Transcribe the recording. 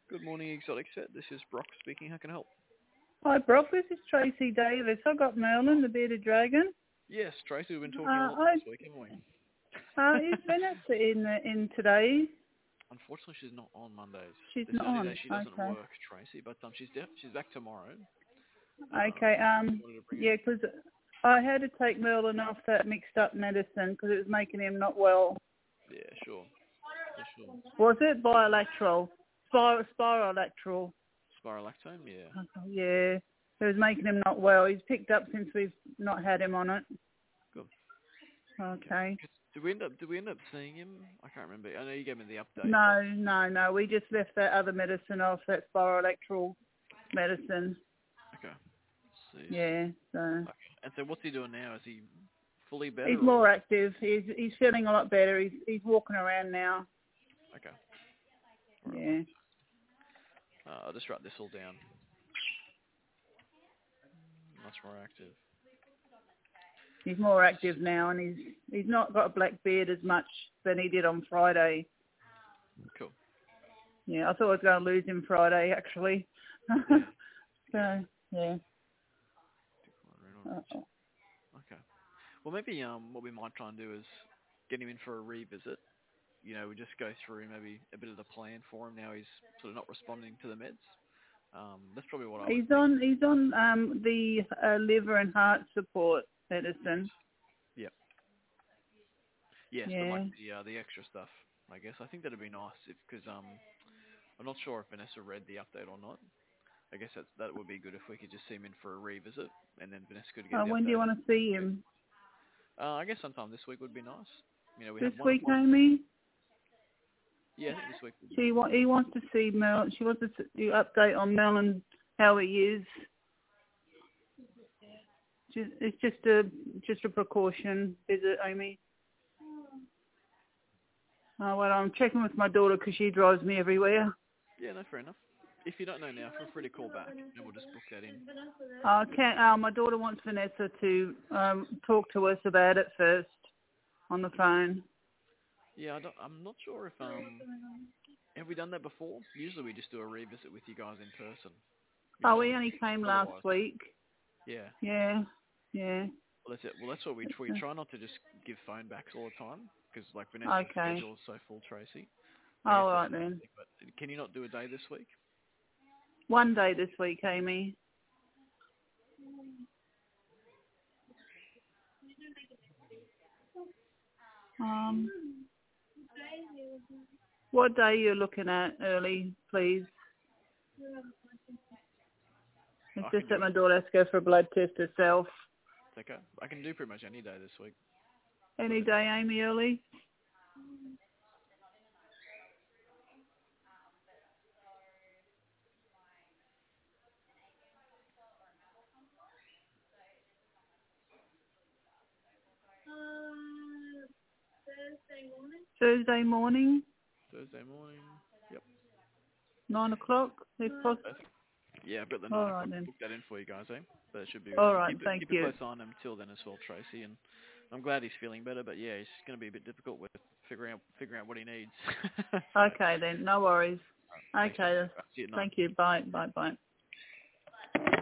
Good morning, Exotic Set. This is Brock speaking. How can I help? Hi, Brock. This is Tracy Davis. I got Merlin, the bearded dragon. Yes, Tracy, we've been talking a lot this week, haven't we? Is Vanessa in today? Unfortunately, she's not on Mondays. She's This is not the only on. day she doesn't Okay. work, Tracy, but she's back tomorrow. Okay. Just wanted to bring Yeah, 'cause I had to take Merlin off that mixed up medicine because it was making him not well. Yeah, sure. For sure. Was it bilateral? Spirolateral. Spirolactone, yeah. Yeah. It was making him not well. He's picked up since we've not had him on it. Good. Okay. Did we end up seeing him? I can't remember. I know you gave me the update. No. We just left that other medicine off, that spirolateral medicine. Okay. See. Yeah, so Okay. And so what's he doing now? Is he fully better? he's more active. He's feeling a lot better. He's walking around now. Okay. All right. Yeah. I'll just write this all down. Much more active. He's more active now, and he's not got a black beard as much than he did on Friday. Cool. Yeah, I thought I was going to lose him Friday, actually. Yeah. So, yeah. Okay. Well, maybe what we might try and do is get him in for a revisit. You know, we just go through maybe a bit of the plan for him. Now he's sort of not responding to the meds. That's probably what I would think. He's on the liver and heart support medicine. Yep. Yes, but Yeah. like the extra stuff, I guess. I think that'd be nice because I'm not sure if Vanessa read the update or not. I guess that would be good if we could just see him in for a revisit, and then Vanessa could get the When do update. you want to see him? I guess sometime this week would be nice. You know, we This have one week, appointment. Amy? Yeah, I think this week would be He good. he wants to see Mel. She wants to do update on Mel and how he is. It's just a precaution visit, Amy. Oh, well, I'm checking with my daughter because she drives me everywhere. Yeah, no, fair enough. If you don't know now, feel free to call back, and we'll just book that in. My daughter wants Vanessa to talk to us about it first on the phone. Yeah, I'm not sure if have we done that before? Usually we just do a revisit with you guys in person. We only came last week. Yeah. Yeah. Well, that's it. Well, that's what we try not to just give phone backs all the time because like Vanessa's schedule is so full, Tracy. All right then. But can you not do a day this week? One day this week, Amy. What day are you looking at early, please? It's just that my daughter has to go for a blood test herself. It's okay. I can do pretty much any day this week. Any day, Amy, early? Thursday morning? Thursday morning. Yep. 9 o'clock, if possible. Yeah, I've got the 9 All o'clock. right then. Book that in for you guys, eh? But it should be all right. Thank keep you. a close eye on him till then as well, Tracy. And I'm glad he's feeling better, but yeah, it's going to be a bit difficult with figuring out what he needs. Okay then, no worries. Right, Okay. See you at 9. Thank you. Bye.